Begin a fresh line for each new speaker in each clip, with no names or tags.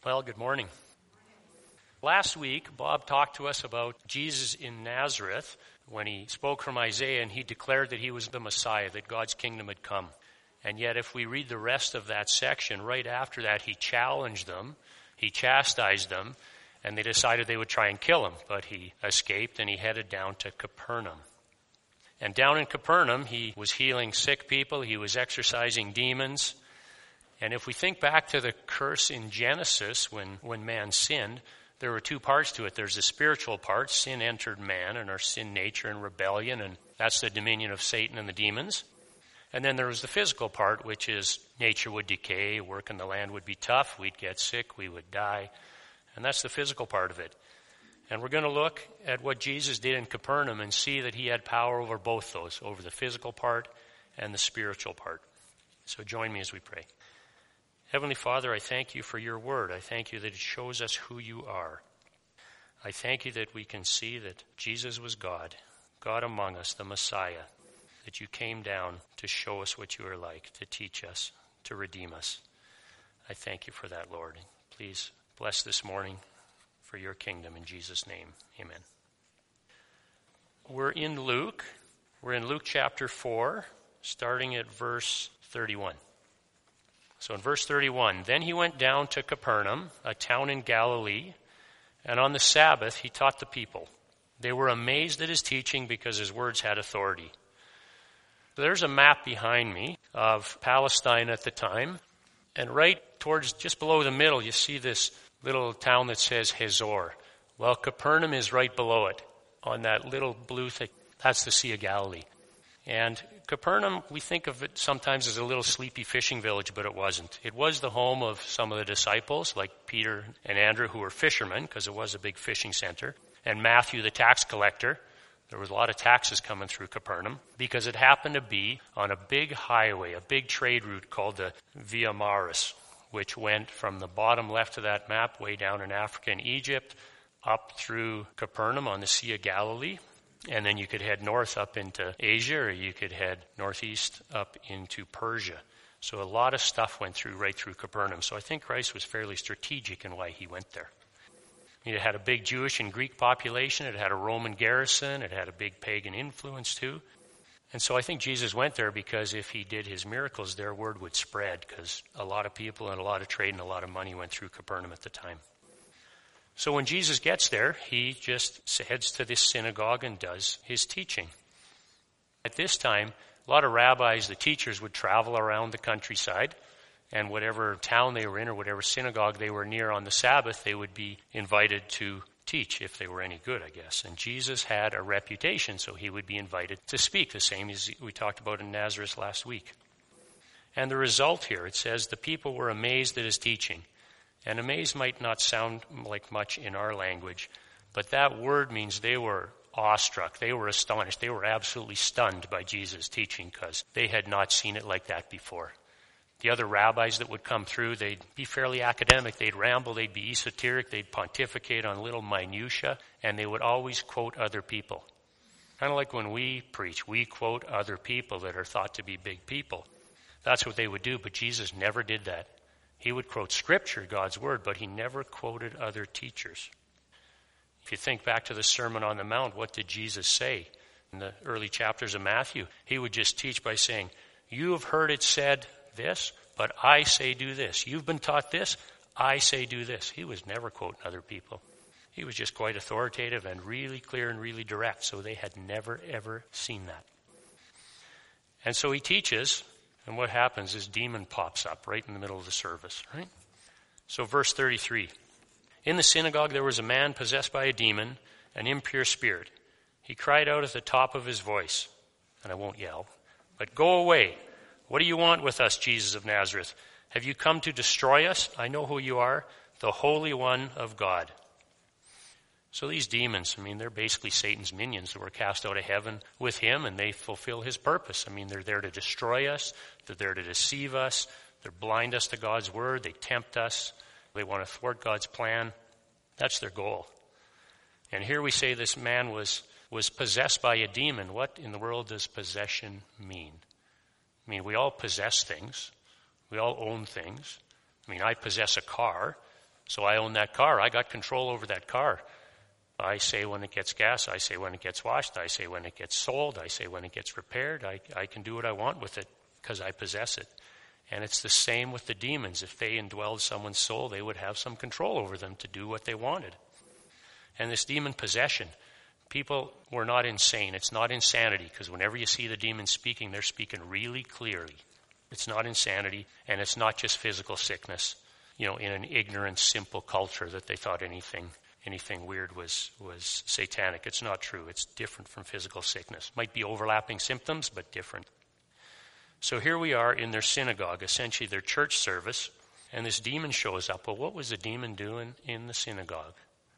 Well, good morning. Last week, Bob talked to us about Jesus in Nazareth when he spoke from Isaiah and he declared that he was the Messiah, that God's kingdom had come. And yet, if we read the rest of that section, right after that, he challenged them, he chastised them, and they decided they would try and kill him. But he escaped and he headed down to Capernaum. And down in Capernaum, he was healing sick people, he was exorcising demons. And if we think back to the curse in Genesis when man sinned, there were two parts to it. There's the spiritual part, sin entered man and our sin nature and rebellion, and that's the dominion of Satan and the demons. And then there was the physical part, which is nature would decay, work in the land would be tough, we'd get sick, we would die. And that's the physical part of it. And we're going to look at what Jesus did in Capernaum and see that he had power over both those, over the physical part and the spiritual part. So join me as we pray. Heavenly Father, I thank you for your word. I thank you that it shows us who you are. I thank you that we can see that Jesus was God, God among us, the Messiah, that you came down to show us what you are like, to teach us, to redeem us. I thank you for that, Lord. Please bless this morning for your kingdom in Jesus' name. Amen. We're in Luke. We're in Luke chapter 4, starting at verse 31. So in verse 31, then he went down to Capernaum, a town in Galilee, and on the Sabbath he taught the people. They were amazed at his teaching because his words had authority. There's a map behind me of Palestine at the time, and right towards just below the middle you see this little town that says Hazor. Well, Capernaum is right below it on that little blue thing. That's the Sea of Galilee. And Capernaum, we think of it sometimes as a little sleepy fishing village, but it wasn't. It was the home of some of the disciples, like Peter and Andrew, who were fishermen, because it was a big fishing center, and Matthew, the tax collector. There was a lot of taxes coming through Capernaum, because it happened to be on a big highway, a big trade route called the Via Maris, which went from the bottom left of that map, way down in Africa and Egypt, up through Capernaum on the Sea of Galilee. And then you could head north up into Asia, or you could head northeast up into Persia. So a lot of stuff went right through Capernaum. So I think Christ was fairly strategic in why he went there. It had a big Jewish and Greek population. It had a Roman garrison. It had a big pagan influence too. And so I think Jesus went there because if he did his miracles there, word would spread, because a lot of people and a lot of trade and a lot of money went through Capernaum at the time. So when Jesus gets there, he just heads to this synagogue and does his teaching. At this time, a lot of rabbis, the teachers, would travel around the countryside, and whatever town they were in or whatever synagogue they were near on the Sabbath, they would be invited to teach if they were any good, I guess. And Jesus had a reputation, so he would be invited to speak, the same as we talked about in Nazareth last week. And the result here, it says, the people were amazed at his teaching. And amazed might not sound like much in our language, but that word means they were awestruck. They were astonished. They were absolutely stunned by Jesus' teaching because they had not seen it like that before. The other rabbis that would come through, they'd be fairly academic. They'd ramble. They'd be esoteric. They'd pontificate on little minutiae, and they would always quote other people. Kind of like when we preach, we quote other people that are thought to be big people. That's what they would do, but Jesus never did that. He would quote Scripture, God's Word, but he never quoted other teachers. If you think back to the Sermon on the Mount, what did Jesus say in the early chapters of Matthew? He would just teach by saying, you have heard it said this, but I say do this. You've been taught this, I say do this. He was never quoting other people. He was just quite authoritative and really clear and really direct, so they had never, ever seen that. And so he teaches. And what happens is demon pops up right in the middle of the service, right? So verse 33. In the synagogue there was a man possessed by a demon, an impure spirit. He cried out at the top of his voice, and I won't yell, but go away. What do you want with us, Jesus of Nazareth? Have you come to destroy us? I know who you are, the Holy One of God. So these demons, they're basically Satan's minions that were cast out of heaven with him, and they fulfill his purpose. They're there to destroy us. They're there to deceive us. They blind us to God's word. They tempt us. They want to thwart God's plan. That's their goal. And here we say this man was possessed by a demon. What in the world does possession mean? We all possess things. We all own things. I possess a car. So I own that car. I got control over that car. I say when it gets gas. I say when it gets washed. I say when it gets sold. I say when it gets repaired. I can do what I want with it because I possess it. And it's the same with the demons. If they indwelled someone's soul, they would have some control over them to do what they wanted. And this demon possession, people were not insane. It's not insanity, because whenever you see the demons speaking, they're speaking really clearly. It's not insanity, and it's not just physical sickness, in an ignorant, simple culture that they thought anything weird was satanic. It's not true. It's different from physical sickness. Might be overlapping symptoms, but different. So here we are in their synagogue, essentially their church service, and this demon shows up. Well, what was the demon doing in the synagogue?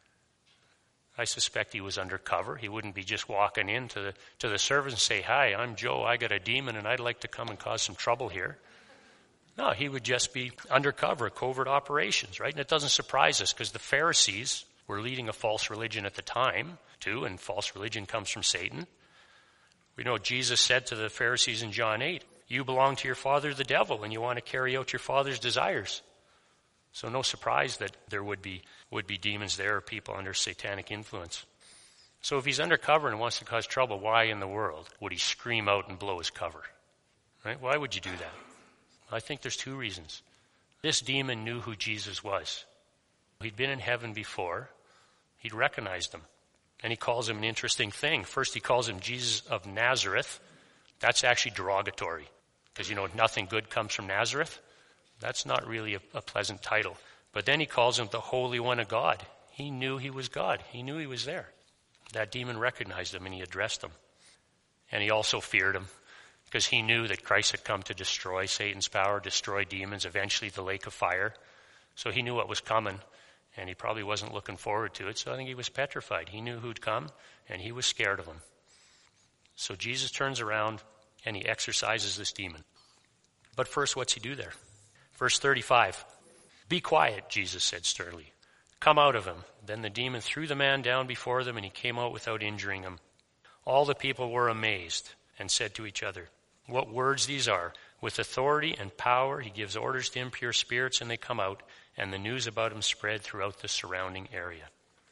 I suspect he was undercover. He wouldn't be just walking in to the service and say, "Hi, I'm Joe. I got a demon, and I'd like to come and cause some trouble here." No, he would just be undercover, covert operations, right? And it doesn't surprise us, because the Pharisees were leading a false religion at the time, too, and false religion comes from Satan. We know Jesus said to the Pharisees in John 8, "You belong to your father, the devil, and you want to carry out your father's desires." So no surprise that there would be demons there, or people under satanic influence. So if he's undercover and wants to cause trouble, why in the world would he scream out and blow his cover? Right? Why would you do that? I think there's two reasons. This demon knew who Jesus was. He'd been in heaven before. He'd recognized him. And he calls him an interesting thing. First, he calls him Jesus of Nazareth. That's actually derogatory, because nothing good comes from Nazareth. That's not really a pleasant title. But then he calls him the Holy One of God. He knew he was God. He knew he was there. That demon recognized him, and he addressed him. And he also feared him, because he knew that Christ had come to destroy Satan's power, destroy demons, eventually the lake of fire. So he knew what was coming, and he probably wasn't looking forward to it. So I think he was petrified. He knew who'd come, and he was scared of him. So Jesus turns around, and he exorcises this demon. But first, what's he do there? Verse 35, "Be quiet," Jesus said sternly. "Come out of him." Then the demon threw the man down before them, and he came out without injuring him. All the people were amazed and said to each other, "What words these are! With authority and power he gives orders to impure spirits, and they come out," and the news about him spread throughout the surrounding area.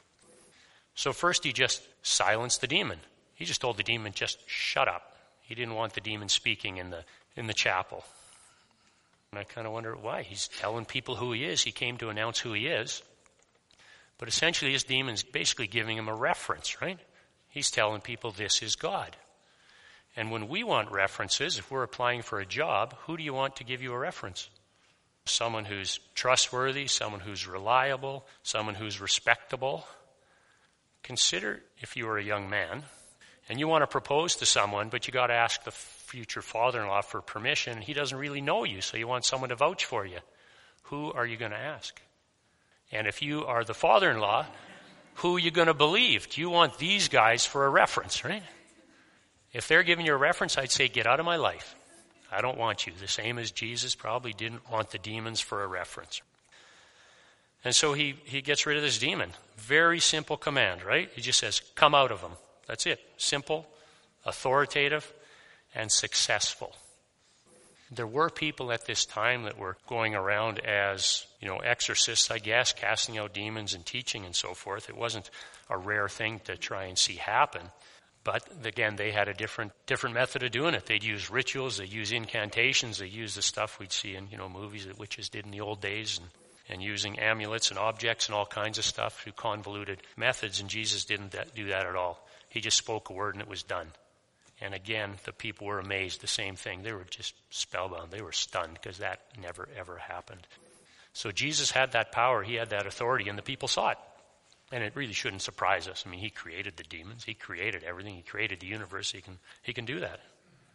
So first he just silenced the demon. He just told the demon, just shut up. He didn't want the demon speaking in the chapel. And I kind of wonder why. He's telling people who he is. He came to announce who he is. But essentially his demon's basically giving him a reference, right? He's telling people this is God. And when we want references, if we're applying for a job, who do you want to give you a reference? Someone who's trustworthy, someone who's reliable, someone who's respectable. Consider if you were a young man and you want to propose to someone, but you got to ask the future father-in-law for permission. He doesn't really know you, so you want someone to vouch for you. Who are you going to ask? And if you are the father-in-law, who are you going to believe? Do you want these guys for a reference, right? If they're giving you a reference, I'd say, get out of my life. I don't want you. The same as Jesus probably didn't want the demons for a reference. And so he gets rid of this demon. Very simple command, right? He just says, come out of him. That's it. Simple, authoritative, and successful. There were people at this time that were going around as, exorcists, I guess, casting out demons and teaching and so forth. It wasn't a rare thing to try and see happen. But again, they had a different method of doing it. They'd use rituals, they'd use incantations, they'd use the stuff we'd see in, movies that witches did in the old days, and using amulets and objects and all kinds of stuff through convoluted methods. And Jesus didn't do that at all. He just spoke a word and it was done. And again, the people were amazed. The same thing. They were just spellbound. They were stunned because that never, ever happened. So Jesus had that power. He had that authority, and the people saw it. And it really shouldn't surprise us. I mean, he created the demons. He created everything. He created the universe. He can do that.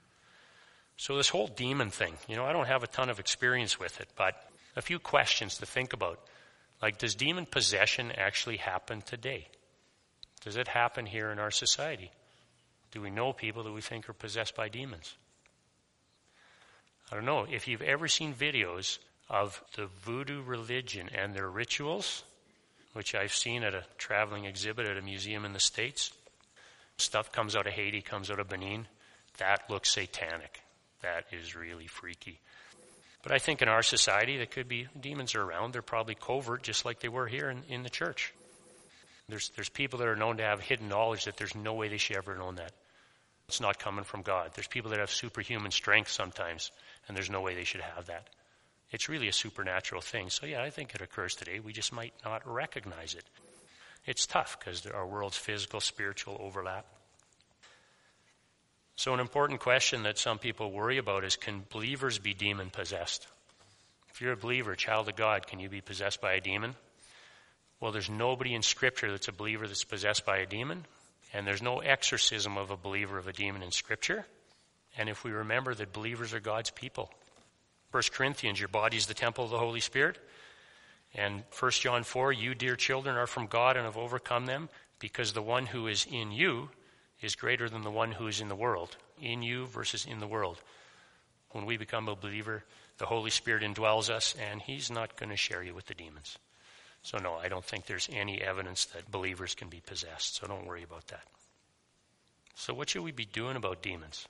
So this whole demon thing, I don't have a ton of experience with it, but a few questions to think about. Like, does demon possession actually happen today? Does it happen here in our society? Do we know people that we think are possessed by demons? I don't know. If you've ever seen videos of the voodoo religion and their rituals, which I've seen at a traveling exhibit at a museum in the States, stuff comes out of Haiti, comes out of Benin, that looks satanic. That is really freaky. But I think in our society, there could be demons are around. They're probably covert, just like they were here in the church. There's people that are known to have hidden knowledge that there's no way they should ever known that. It's not coming from God. There's people that have superhuman strength sometimes, and there's no way they should have that. It's really a supernatural thing. So yeah, I think it occurs today. We just might not recognize it. It's tough because our world's physical, spiritual overlap. So an important question that some people worry about is, can believers be demon-possessed? If you're a believer, child of God, can you be possessed by a demon? Well, there's nobody in Scripture that's a believer that's possessed by a demon, and there's no exorcism of a believer of a demon in Scripture. And if we remember that believers are God's people, 1 Corinthians, your body is the temple of the Holy Spirit. And 1 John 4, you, dear children, are from God and have overcome them, because the one who is in you is greater than the one who is in the world. In you versus in the world. When we become a believer, the Holy Spirit indwells us, and he's not going to share you with the demons. So no, I don't think there's any evidence that believers can be possessed, so don't worry about that. So what should we be doing about demons?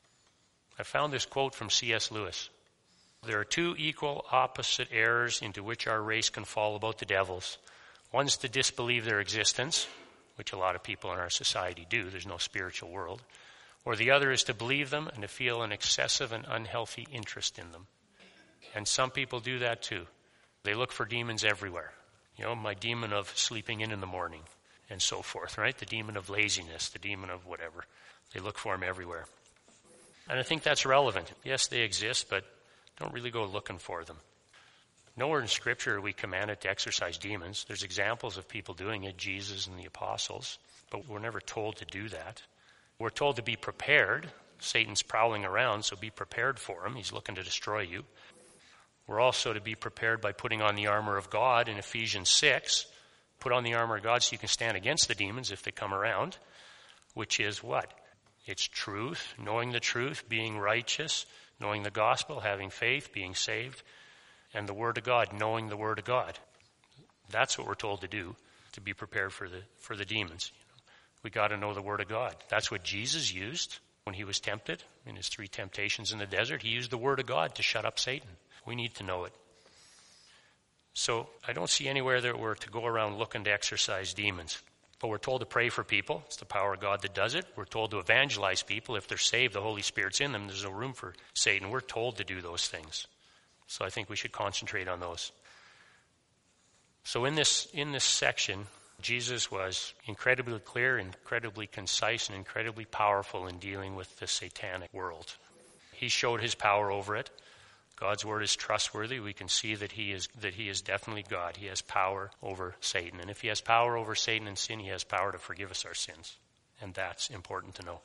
I found this quote from C.S. Lewis. There are two equal opposite errors into which our race can fall about the devils. One's to disbelieve their existence, which a lot of people in our society do. There's no spiritual world. Or the other is to believe them and to feel an excessive and unhealthy interest in them. And some people do that too. They look for demons everywhere. You know, my demon of sleeping in the morning and so forth, right? The demon of laziness, the demon of whatever. They look for them everywhere. And I think that's relevant. Yes, they exist, but don't really go looking for them. Nowhere in Scripture are we commanded to exorcise demons. There's examples of people doing it, Jesus and the apostles, but we're never told to do that. We're told to be prepared. Satan's prowling around, so be prepared for him. He's looking to destroy you. We're also to be prepared by putting on the armor of God in Ephesians 6. Put on the armor of God so you can stand against the demons if they come around, which is what? It's truth, knowing the truth, being righteous, knowing the gospel, having faith, being saved, and the Word of God, knowing the Word of God. That's what we're told to do, to be prepared for the demons. We got to know the Word of God. That's what Jesus used when he was tempted in his 3 temptations in the desert. He used the Word of God to shut up Satan. We need to know it. So I don't see anywhere that we're to go around looking to exorcise demons. But we're told to pray for people. It's the power of God that does it. We're told to evangelize people. If they're saved, the Holy Spirit's in them. There's no room for Satan. We're told to do those things. So I think we should concentrate on those. So in this section, Jesus was incredibly clear, incredibly concise, and incredibly powerful in dealing with the satanic world. He showed his power over it. God's word is trustworthy. We can see that he is definitely God. He has power over Satan. And if he has power over Satan and sin, he has power to forgive us our sins. And that's important to know.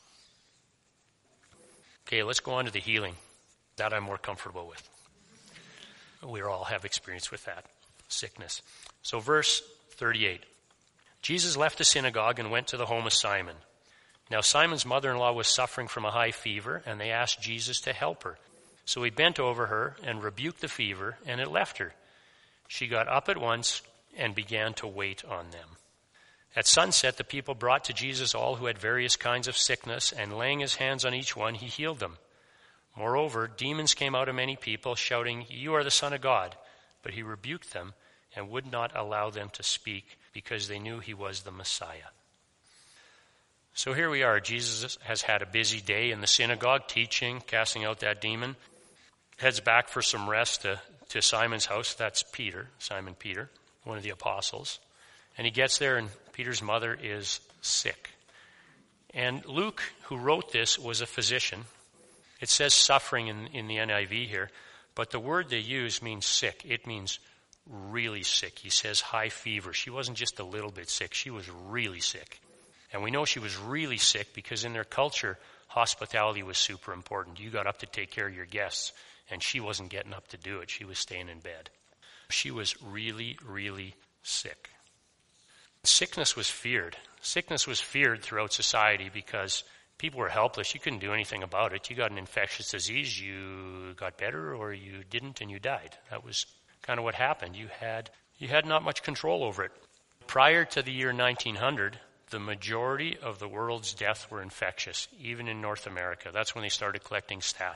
Okay, let's go on to the healing. That I'm more comfortable with. We all have experience with that, sickness. So verse 38. Jesus left the synagogue and went to the home of Simon. Now Simon's mother-in-law was suffering from a high fever, and they asked Jesus to help her. So he bent over her and rebuked the fever, and it left her. She got up at once and began to wait on them. At sunset, the people brought to Jesus all who had various kinds of sickness, and laying his hands on each one, he healed them. Moreover, demons came out of many people, shouting, "You are the Son of God." But he rebuked them and would not allow them to speak, because they knew he was the Messiah. So here we are. Jesus has had a busy day in the synagogue, teaching, casting out that demon. Heads back for some rest to Simon's house. That's Peter, Simon Peter, one of the apostles. And he gets there, and Peter's mother is sick. And Luke, who wrote this, was a physician. It says suffering in the NIV here, but the word they use means sick. It means really sick. He says high fever. She wasn't just a little bit sick. She was really sick. And we know she was really sick because in their culture, hospitality was super important. You got up to take care of your guests, and she wasn't getting up to do it. She was staying in bed. She was really, really sick. Sickness was feared. Sickness was feared throughout society because people were helpless. You couldn't do anything about it. You got an infectious disease, you got better, or you didn't and you died. That was kind of what happened. You had not much control over it. Prior to the year 1900, the majority of the world's deaths were infectious, even in North America. That's when they started collecting stats.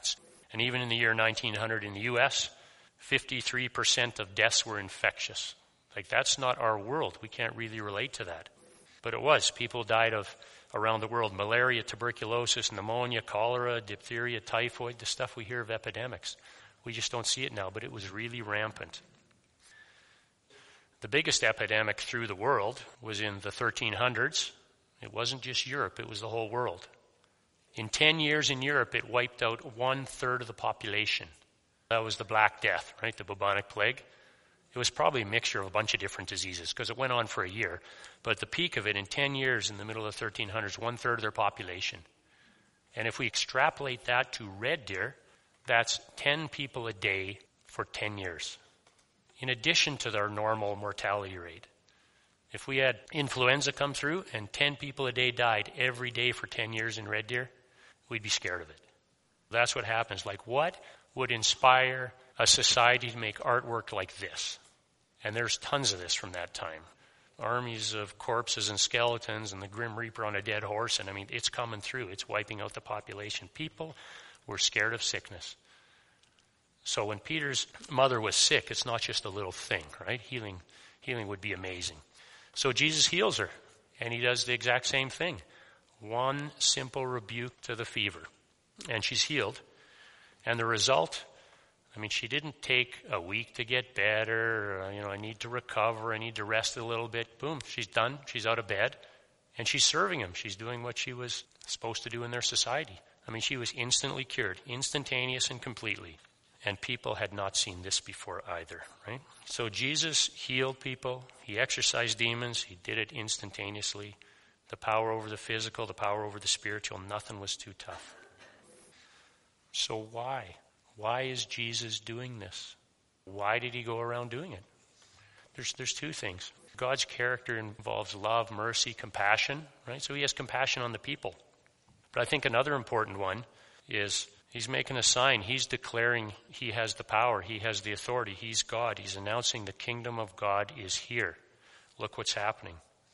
And even in the year 1900 in the U.S., 53% of deaths were infectious. Like, that's not our world. We can't really relate to that. But it was. People died of around the world. Malaria, tuberculosis, pneumonia, cholera, diphtheria, typhoid, the stuff we hear of epidemics. We just don't see it now, but it was really rampant. The biggest epidemic through the world was in the 1300s. It wasn't just Europe, it was the whole world. In 10 years in Europe, it wiped out 1/3 of the population. That was the Black Death, right? The bubonic plague. It was probably a mixture of a bunch of different diseases because it went on for a year. But at the peak of it, in 10 years in the middle of the 1300s, 1/3 of their population. And if we extrapolate that to Red Deer, that's 10 people a day for 10 years. In addition to their normal mortality rate. If we had influenza come through and 10 people a day died every day for 10 years in Red Deer, we'd be scared of it. That's what happens. Like, what would inspire a society to make artwork like this? And there's tons of this from that time. Armies of corpses and skeletons and the Grim Reaper on a dead horse. And I mean, it's coming through. It's wiping out the population. People were scared of sickness. So when Peter's mother was sick, it's not just a little thing, right? Healing would be amazing. So Jesus heals her, and he does the exact same thing. One simple rebuke to the fever, and she's healed. And the result, I mean, she didn't take a week to get better, I need to recover, I need to rest a little bit. Boom, she's done, she's out of bed, and she's serving him. She's doing what she was supposed to do in their society. I mean, she was instantly cured, instantaneous and completely. And people had not seen this before either, right? So Jesus healed people. He exorcised demons. He did it instantaneously. The power over the physical, the power over the spiritual, nothing was too tough. So why? Why is Jesus doing this? Why did he go around doing it? There's two things. God's character involves love, mercy, compassion, right? So he has compassion on the people. But I think another important one is he's making a sign. He's declaring he has the power. He has the authority. He's God. He's announcing the kingdom of God is here. Look what's happening.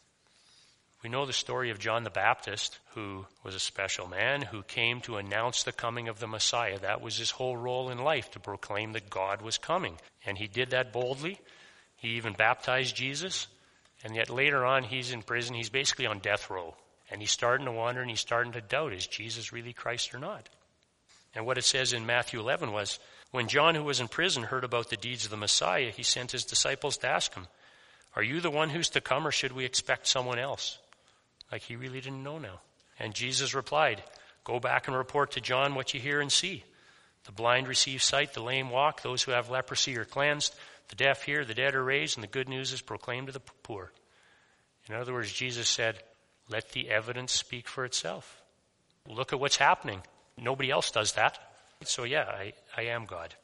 We know the story of John the Baptist, who was a special man, who came to announce the coming of the Messiah. That was his whole role in life, to proclaim that God was coming. And he did that boldly. He even baptized Jesus. And yet later on, he's in prison. He's basically on death row. And he's starting to wonder and he's starting to doubt, is Jesus really Christ or not? And what it says in Matthew 11 was, when John, who was in prison, heard about the deeds of the Messiah, he sent his disciples to ask him, are you the one who's to come, or should we expect someone else? Like, he really didn't know now. And Jesus replied, go back and report to John what you hear and see. The blind receive sight, the lame walk, those who have leprosy are cleansed, the deaf hear, the dead are raised, and the good news is proclaimed to the poor. In other words, Jesus said, let the evidence speak for itself. Look at what's happening. Nobody else does that. So yeah, I am God.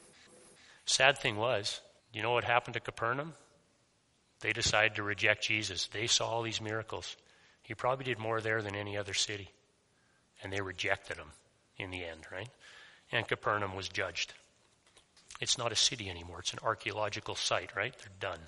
Sad thing was, you know what happened to Capernaum? They decided to reject Jesus. They saw all these miracles. He probably did more there than any other city. And they rejected him in the end, right? And Capernaum was judged. It's not a city anymore. It's an archaeological site, right? They're done.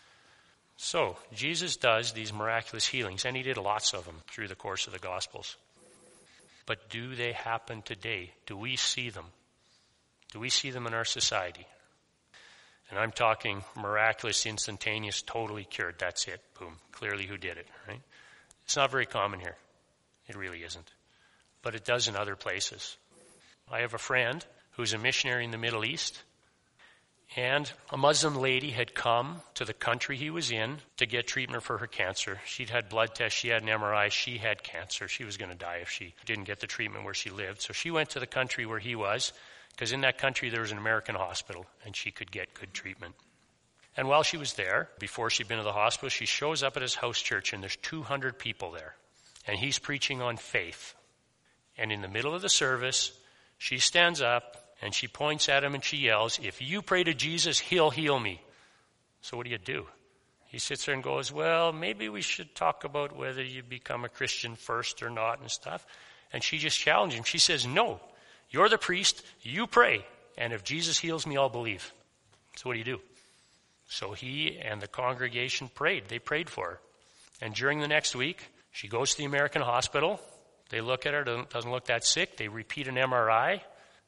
So Jesus does these miraculous healings, and he did lots of them through the course of the Gospels. But do they happen today? Do we see them? Do we see them in our society? And I'm talking miraculous, instantaneous, totally cured. That's it. Boom. Clearly who did it, right? It's not very common here. It really isn't. But it does in other places. I have a friend who's a missionary in the Middle East, and a Muslim lady had come to the country he was in to get treatment for her cancer. She'd had blood tests, she had an MRI, she had cancer. She was going to die if she didn't get the treatment where she lived. So she went to the country where he was, because in that country there was an American hospital, and she could get good treatment. And while she was there, before she'd been to the hospital, she shows up at his house church, and there's 200 people there. And he's preaching on faith. And in the middle of the service, she stands up, and she points at him and she yells, if you pray to Jesus, he'll heal me. So what do? He sits there and goes, well, maybe we should talk about whether you become a Christian first or not and stuff. And she just challenged him. She says, no, you're the priest, you pray. And if Jesus heals me, I'll believe. So what do? So he and the congregation prayed. They prayed for her. And during the next week, she goes to the American hospital. They look at her, doesn't look that sick. They repeat an MRI.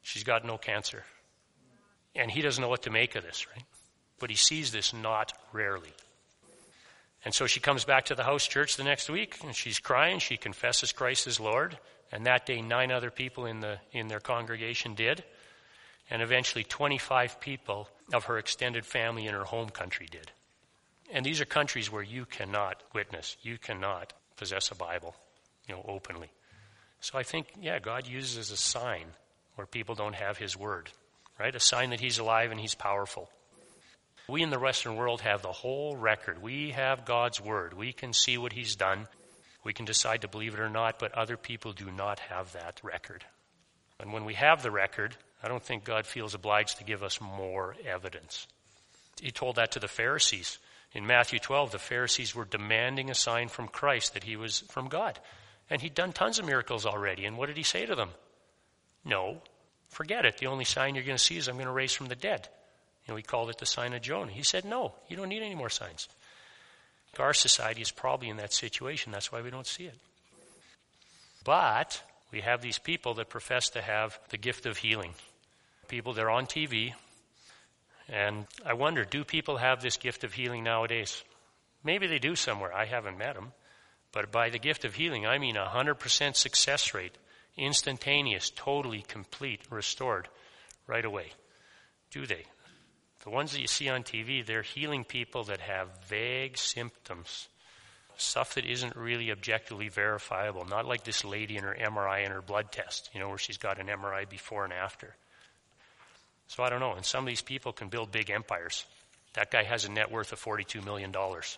She's got no cancer. And he doesn't know what to make of this, right? But he sees this not rarely. And so she comes back to the house church the next week, and she's crying. She confesses Christ as Lord. And that day, 9 other people in their congregation did. And eventually 25 people of her extended family in her home country did. And these are countries where you cannot witness. You cannot possess a Bible, openly. So I think, God uses as a sign where people don't have his word, right? A sign that he's alive and he's powerful. We in the Western world have the whole record. We have God's word. We can see what he's done. We can decide to believe it or not, but other people do not have that record. And when we have the record, I don't think God feels obliged to give us more evidence. He told that to the Pharisees. In Matthew 12, the Pharisees were demanding a sign from Christ that he was from God. And he'd done tons of miracles already. And what did he say to them? No, forget it. The only sign you're going to see is I'm going to raise from the dead. He called it the sign of Jonah. He said, no, you don't need any more signs. Our society is probably in that situation. That's why we don't see it. But we have these people that profess to have the gift of healing. People, they're on TV. And I wonder, do people have this gift of healing nowadays? Maybe they do somewhere. I haven't met them. But by the gift of healing, I mean 100% success rate, instantaneous, totally complete, restored right away. Do they? The ones that you see on TV, they're healing people that have vague symptoms, stuff that isn't really objectively verifiable, not like this lady in her MRI and her blood test, where she's got an MRI before and after. So I don't know. And some of these people can build big empires. That guy has a net worth of $42 million.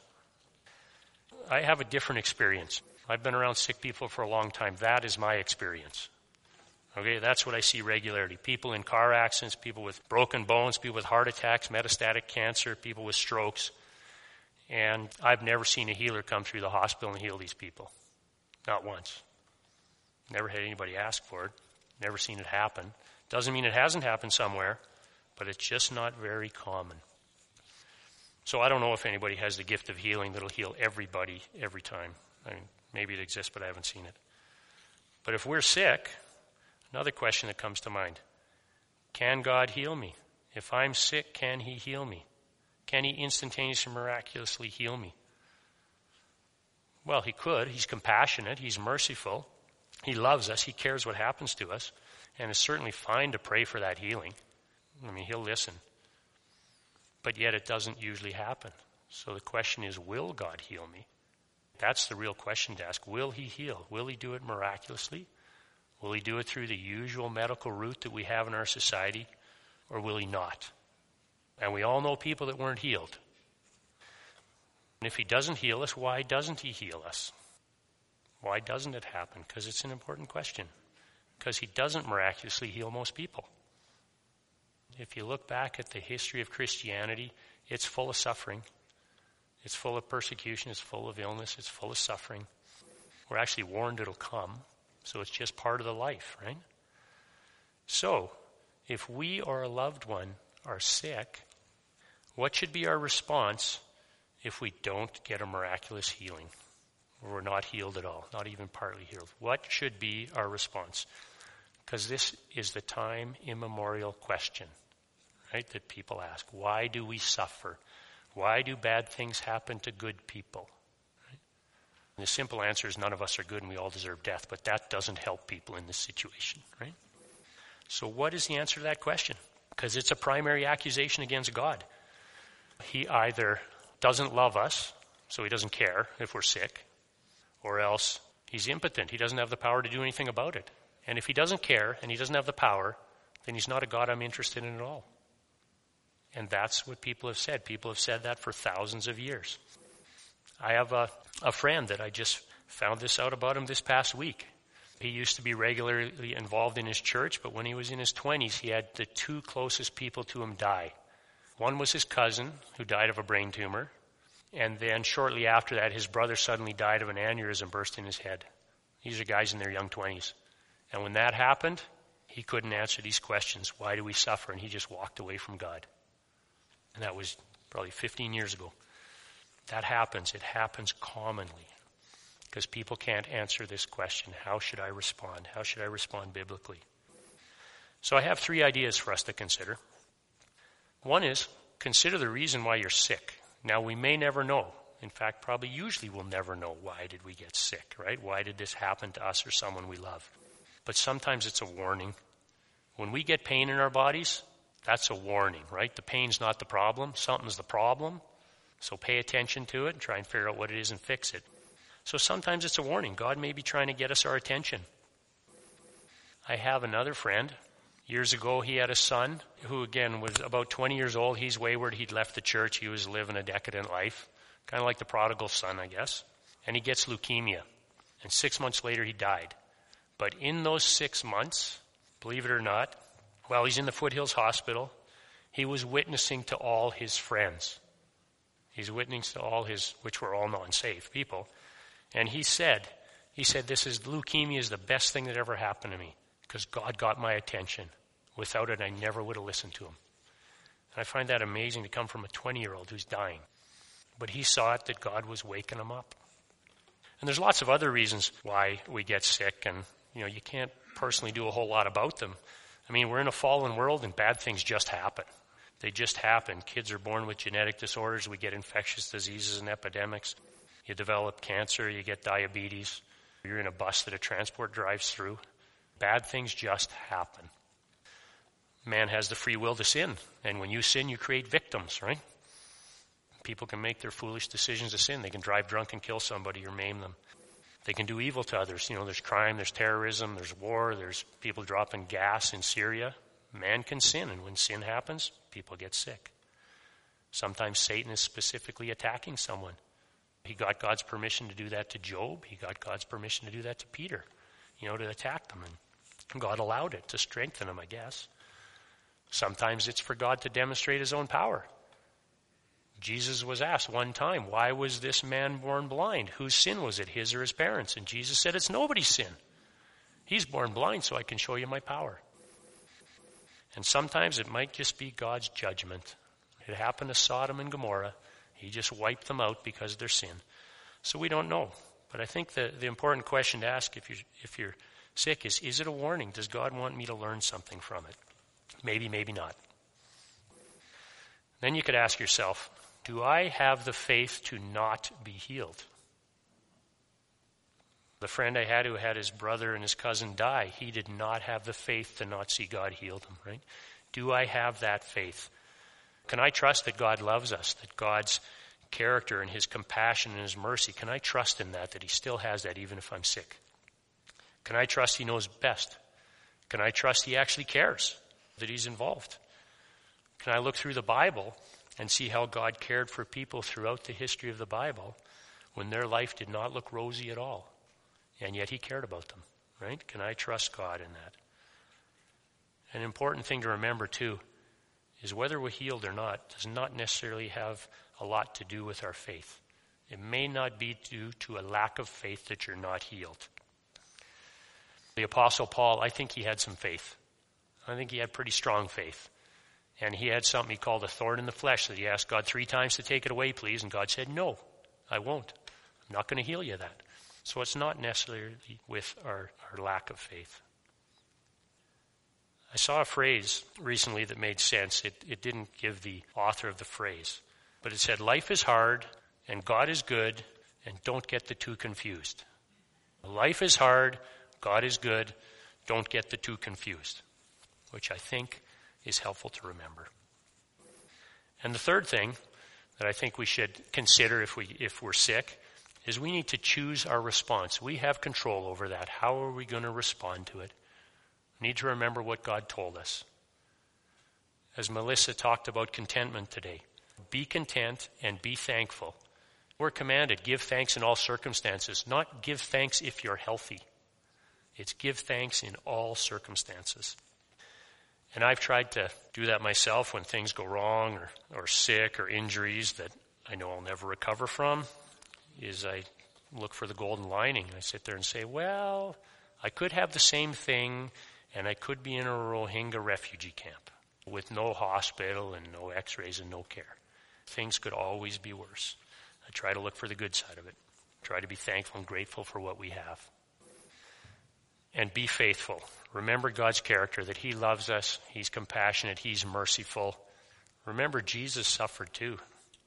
I have a different experience. I've been around sick people for a long time. That is my experience. Okay, that's what I see regularly. People in car accidents, people with broken bones, people with heart attacks, metastatic cancer, people with strokes. And I've never seen a healer come through the hospital and heal these people. Not once. Never had anybody ask for it. Never seen it happen. Doesn't mean it hasn't happened somewhere, but it's just not very common. So I don't know if anybody has the gift of healing that'll heal everybody every time. I mean, maybe it exists, but I haven't seen it. But if we're sick, another question that comes to mind, can God heal me? If I'm sick, can he heal me? Can he instantaneously, miraculously heal me? Well, he could. He's compassionate. He's merciful. He loves us. He cares what happens to us. And it's certainly fine to pray for that healing. I mean, he'll listen. But yet it doesn't usually happen. So the question is, will God heal me? That's the real question to ask. Will he heal? Will he do it miraculously? Will he do it through the usual medical route that we have in our society? Or will he not? And we all know people that weren't healed. And if he doesn't heal us, why doesn't he heal us? Why doesn't it happen? Because it's an important question. Because he doesn't miraculously heal most people. If you look back at the history of Christianity, it's full of suffering. It's full of persecution. It's full of illness. It's full of suffering. We're actually warned it'll come. So it's just part of the life, right? So, if we or a loved one are sick, what should be our response if we don't get a miraculous healing? Or we're not healed at all, not even partly healed. What should be our response? Because this is the time immemorial question, right, that people ask. Why do we suffer? Why do bad things happen to good people? Right? And the simple answer is none of us are good and we all deserve death, but that doesn't help people in this situation, right? So what is the answer to that question? Because it's a primary accusation against God. He either doesn't love us, so he doesn't care if we're sick, or else he's impotent. He doesn't have the power to do anything about it. And if he doesn't care and he doesn't have the power, then he's not a God I'm interested in at all. And that's what people have said. People have said that for thousands of years. I have a friend that I just found this out about him this past week. He used to be regularly involved in his church, but when he was in his 20s, he had the 2 closest people to him die. One was his cousin, who died of a brain tumor. And then shortly after that, his brother suddenly died of an aneurysm burst in his head. These are guys in their young 20s. And when that happened, he couldn't answer these questions. Why do we suffer? And he just walked away from God. And that was probably 15 years ago. That happens. It happens commonly. Because people can't answer this question. How should I respond? How should I respond biblically? So I have 3 ideas for us to consider. One is, consider the reason why you're sick. Now, we may never know. In fact, probably usually we'll never know why did we get sick, right? Why did this happen to us or someone we love? But sometimes it's a warning. When we get pain in our bodies, that's a warning, right? The pain's not the problem. Something's the problem. So pay attention to it and try and figure out what it is and fix it. So sometimes it's a warning. God may be trying to get us our attention. I have another friend. Years ago, he had a son who, again, was about 20 years old. He's wayward. He'd left the church. He was living a decadent life, kind of like the prodigal son, I guess. And he gets leukemia. And 6 months later, he died. But in those 6 months, believe it or not, while he's in the Foothills Hospital, he was witnessing to all his friends. He's witnessing to all his, which were all non-saved people. And he said, leukemia is the best thing that ever happened to me because God got my attention. Without it, I never would have listened to him. And I find that amazing to come from a 20-year-old who's dying. But he saw it that God was waking him up. And there's lots of other reasons why we get sick, and you can't personally do a whole lot about them. I mean, we're in a fallen world and bad things just happen. They just happen. Kids are born with genetic disorders. We get infectious diseases and epidemics. You develop cancer. You get diabetes. You're in a bus that a transport drives through. Bad things just happen. Man has the free will to sin. And when you sin, you create victims, right? People can make their foolish decisions to sin. They can drive drunk and kill somebody or maim them. They can do evil to others. There's crime, there's terrorism, there's war, there's people dropping gas in Syria. Man can sin, and when sin happens, people get sick. Sometimes Satan is specifically attacking someone. He got God's permission to do that to Job. He got God's permission to do that to Peter, to attack them. And God allowed it to strengthen them, I guess. Sometimes it's for God to demonstrate his own power. Jesus was asked one time, why was this man born blind? Whose sin was it, his or his parents? And Jesus said, it's nobody's sin. He's born blind so I can show you my power. And sometimes it might just be God's judgment. It happened to Sodom and Gomorrah. He just wiped them out because of their sin. So we don't know. But I think the important question to ask if you're sick is it a warning? Does God want me to learn something from it? Maybe, maybe not. Then you could ask yourself, do I have the faith to not be healed? The friend I had who had his brother and his cousin die, he did not have the faith to not see God heal them, right? Do I have that faith? Can I trust that God loves us, that God's character and his compassion and his mercy, can I trust in that he still has that even if I'm sick? Can I trust he knows best? Can I trust he actually cares, that he's involved? Can I look through the Bible and see how God cared for people throughout the history of the Bible when their life did not look rosy at all, and yet he cared about them, right? Can I trust God in that? An important thing to remember, too, is whether we're healed or not does not necessarily have a lot to do with our faith. It may not be due to a lack of faith that you're not healed. The Apostle Paul, I think he had some faith. I think he had pretty strong faith. And he had something he called a thorn in the flesh that he asked God 3 times to take it away, please. And God said, no, I won't. I'm not going to heal you of that. So it's not necessarily with our lack of faith. I saw a phrase recently that made sense. It didn't give the author of the phrase. But it said, life is hard and God is good, and don't get the two confused. Life is hard, God is good, don't get the two confused. Which I think is helpful to remember. And the third thing that I think we should consider if we're sick is we need to choose our response. We have control over that. How are we going to respond to it? We need to remember what God told us. As Melissa talked about contentment today, be content and be thankful. We're commanded, give thanks in all circumstances, not give thanks if you're healthy. It's give thanks in all circumstances. And I've tried to do that myself when things go wrong or sick or injuries that I know I'll never recover from, is I look for the golden lining. I sit there and say, well, I could have the same thing and I could be in a Rohingya refugee camp with no hospital and no x-rays and no care. Things could always be worse. I try to look for the good side of it. Try to be thankful and grateful for what we have. and be faithful. Remember God's character, that he loves us, he's compassionate, he's merciful. Remember, Jesus suffered too.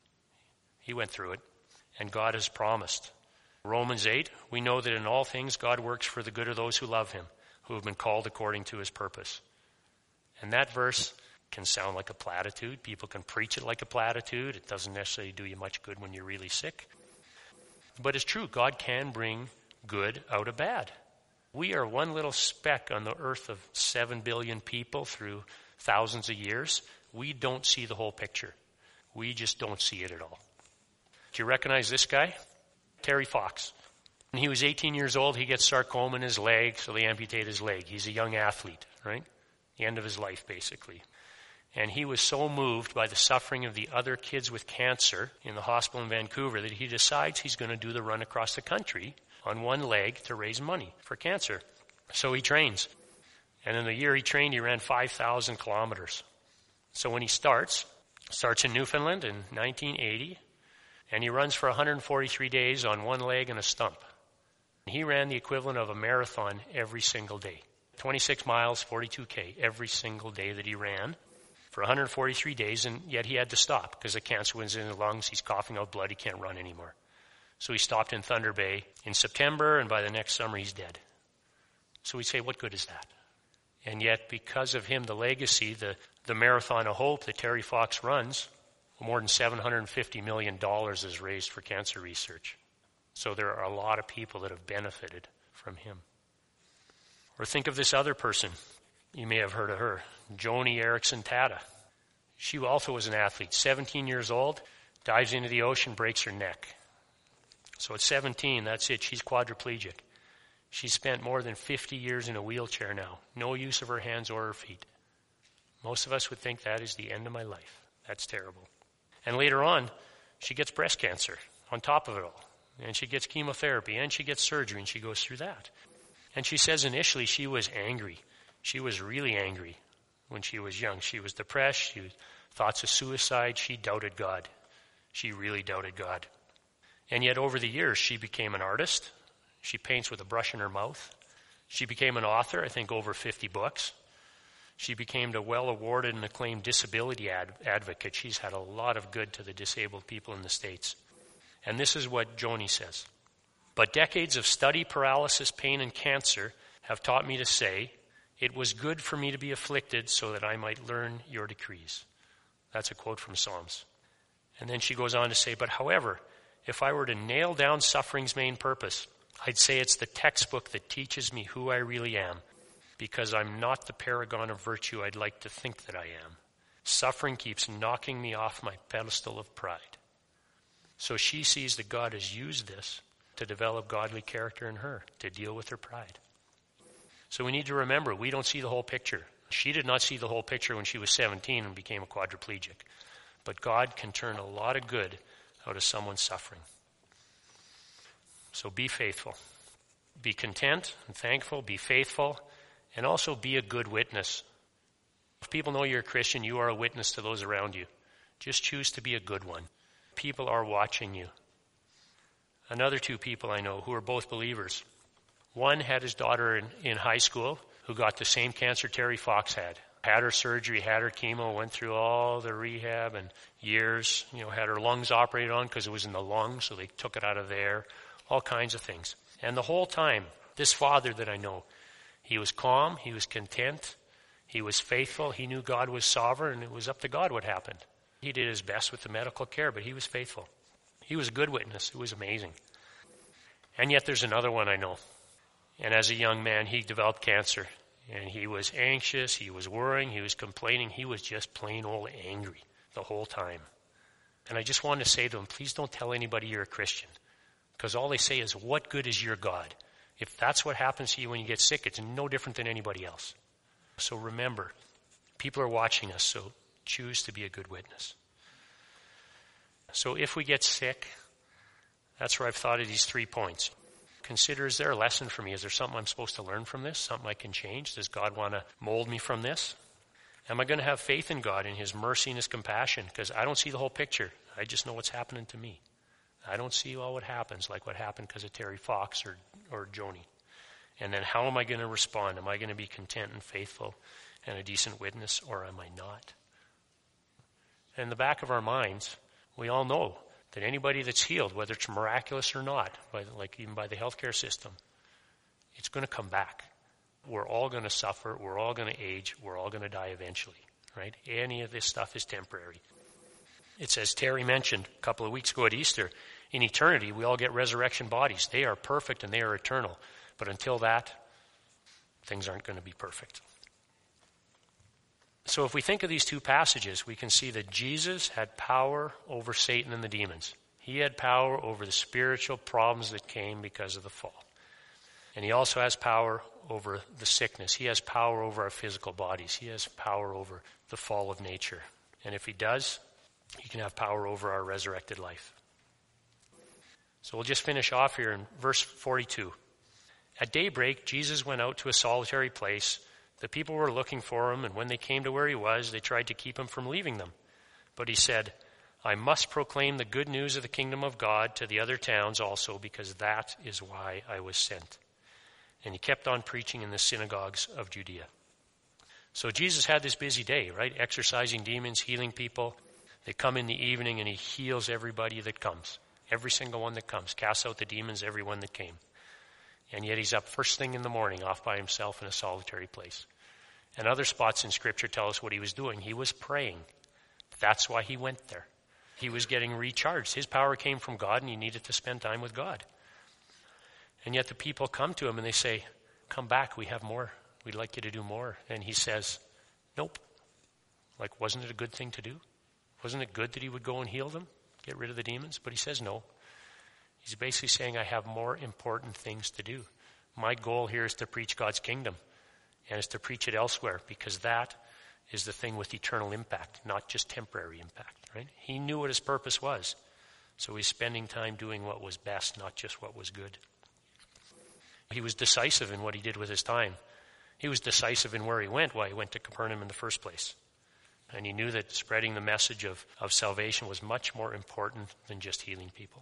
He went through it, and God has promised. Romans 8, we know that in all things God works for the good of those who love him, who have been called according to his purpose. And that verse can sound like a platitude. People can preach it like a platitude. It doesn't necessarily do you much good when you're really sick. But it's true, God can bring good out of bad. We are one little speck on the earth of 7 billion people through thousands of years. We don't see the whole picture. We just don't see it at all. Do you recognize this guy? Terry Fox. When he was 18 years old, he gets sarcoma in his leg, so they amputate his leg. He's a young athlete, right? The end of his life, basically. And he was so moved by the suffering of the other kids with cancer in the hospital in Vancouver that he decides he's going to do the run across the country on one leg to raise money for cancer. So he trains. And in the year he trained, he ran 5,000 kilometers. So when he starts in Newfoundland in 1980, and he runs for 143 days on one leg and a stump. He ran the equivalent of a marathon every single day. 26 miles, 42K, every single day that he ran for 143 days, and yet he had to stop because the cancer was in his lungs. He's coughing out blood. He can't run anymore. So he stopped in Thunder Bay in September, and by the next summer, he's dead. So we say, what good is that? And yet, because of him, the legacy, the Marathon of Hope that Terry Fox runs, more than $750 million is raised for cancer research. So there are a lot of people that have benefited from him. Or think of this other person. You may have heard of her, Joni Eareckson Tada. She also was an athlete, 17 years old, dives into the ocean, breaks her neck. So at 17, that's it, she's quadriplegic. She's spent more than 50 years in a wheelchair now, no use of her hands or her feet. Most of us would think that is the end of my life. That's terrible. And later on, she gets breast cancer on top of it all. And she gets chemotherapy, and she gets surgery, and she goes through that. And she says initially she was angry. She was really angry when she was young. She was depressed. She had thoughts of suicide. She doubted God. She really doubted God. And yet over the years, she became an artist. She paints with a brush in her mouth. She became an author, I think over 50 books. She became a well-awarded and acclaimed disability advocate. She's had a lot of good to the disabled people in the States. And this is what Joni says. But decades of study, paralysis, pain, and cancer have taught me to say, it was good for me to be afflicted so that I might learn your decrees. That's a quote from Psalms. And then she goes on to say, but however, if I were to nail down suffering's main purpose, I'd say it's the textbook that teaches me who I really am, because I'm not the paragon of virtue I'd like to think that I am. Suffering keeps knocking me off my pedestal of pride. So she sees that God has used this to develop godly character in her, to deal with her pride. So we need to remember, we don't see the whole picture. She did not see the whole picture when she was 17 and became a quadriplegic. But God can turn a lot of good out of someone's suffering. So be faithful. Be content and thankful. Be faithful. And also be a good witness. If people know you're a Christian, you are a witness to those around you. Just choose to be a good one. People are watching you. Another two people I know who are both believers. One had his daughter in high school who got the same cancer Terry Fox had. Had her surgery, had her chemo, went through all the rehab and years, had her lungs operated on because it was in the lungs, so they took it out of there, all kinds of things. And the whole time, this father that I know, he was calm, he was content, he was faithful, he knew God was sovereign, and it was up to God what happened. He did his best with the medical care, but he was faithful. He was a good witness. It was amazing. And yet there's another one I know. And as a young man, he developed cancer. And he was anxious, he was worrying, he was complaining, he was just plain old angry the whole time. And I just wanted to say to him, please don't tell anybody you're a Christian. Because all they say is, what good is your God? If that's what happens to you when you get sick, it's no different than anybody else. So remember, people are watching us, so choose to be a good witness. So if we get sick, that's where I've thought of these 3 points. Consider, is there a lesson for me? Is there something I'm supposed to learn from this? Something I can change? Does God want to mold me from this? Am I going to have faith in God, in his mercy and his compassion? Because I don't see the whole picture. I just know what's happening to me. I don't see all what happens, like what happened because of Terry Fox or Joni. And then how am I going to respond? Am I going to be content and faithful and a decent witness, or am I not? In the back of our minds, we all know that anybody that's healed, whether it's miraculous or not, even by the healthcare system, it's going to come back. We're all going to suffer. We're all going to age. We're all going to die eventually, right? Any of this stuff is temporary. It's as Terry mentioned a couple of weeks ago at Easter, in eternity, we all get resurrection bodies. They are perfect and they are eternal. But until that, things aren't going to be perfect. So if we think of these two passages, we can see that Jesus had power over Satan and the demons. He had power over the spiritual problems that came because of the fall. And he also has power over the sickness. He has power over our physical bodies. He has power over the fall of nature. And if he does, he can have power over our resurrected life. So we'll just finish off here in verse 42. At daybreak, Jesus went out to a solitary place. The people were looking for him, and when they came to where he was, they tried to keep him from leaving them. But he said, I must proclaim the good news of the kingdom of God to the other towns also, because that is why I was sent. And he kept on preaching in the synagogues of Judea. So Jesus had this busy day, right? Exorcising demons, healing people. They come in the evening and he heals everybody that comes. Every single one that comes. Casts out the demons, everyone that came. And yet he's up first thing in the morning off by himself in a solitary place. And other spots in Scripture tell us what he was doing. He was praying. That's why he went there. He was getting recharged. His power came from God and he needed to spend time with God. And yet the people come to him and they say, come back, we have more. We'd like you to do more. And he says, nope. Like, wasn't it a good thing to do? Wasn't it good that he would go and heal them, get rid of the demons? But he says no. He's basically saying, I have more important things to do. My goal here is to preach God's kingdom and is to preach it elsewhere, because that is the thing with eternal impact, not just temporary impact, right? He knew what his purpose was. So he's spending time doing what was best, not just what was good. He was decisive in what he did with his time. He was decisive in where he went, why he went to Capernaum in the first place. And he knew that spreading the message of salvation was much more important than just healing people.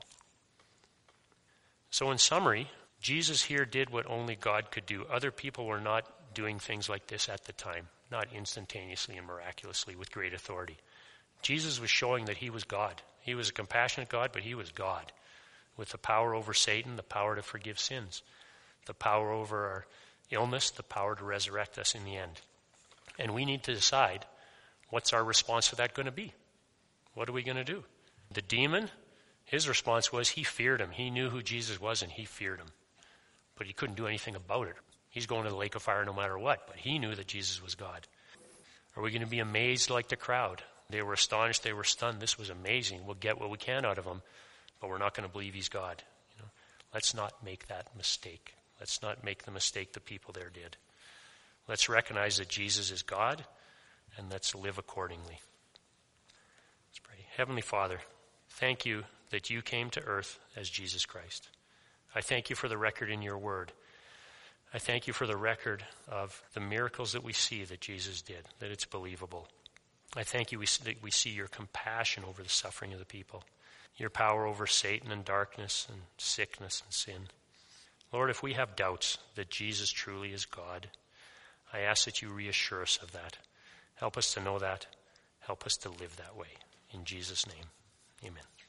So in summary, Jesus here did what only God could do. Other people were not doing things like this at the time, not instantaneously and miraculously with great authority. Jesus was showing that he was God. He was a compassionate God, but he was God, with the power over Satan, the power to forgive sins, the power over our illness, the power to resurrect us in the end. And we need to decide, what's our response to that going to be? What are we going to do? The demon, his response was he feared him. He knew who Jesus was and he feared him. But he couldn't do anything about it. He's going to the lake of fire no matter what, but he knew that Jesus was God. Are we going to be amazed like the crowd? They were astonished, they were stunned. This was amazing. We'll get what we can out of him, but we're not going to believe he's God. Let's not make that mistake. Let's not make the mistake the people there did. Let's recognize that Jesus is God, and let's live accordingly. Let's pray. Heavenly Father, thank you that you came to earth as Jesus Christ. I thank you for the record in your word. I thank you for the record of the miracles that we see that Jesus did, that it's believable. I thank you that we see your compassion over the suffering of the people, your power over Satan and darkness and sickness and sin. Lord, if we have doubts that Jesus truly is God, I ask that you reassure us of that. Help us to know that. Help us to live that way. In Jesus' name, amen.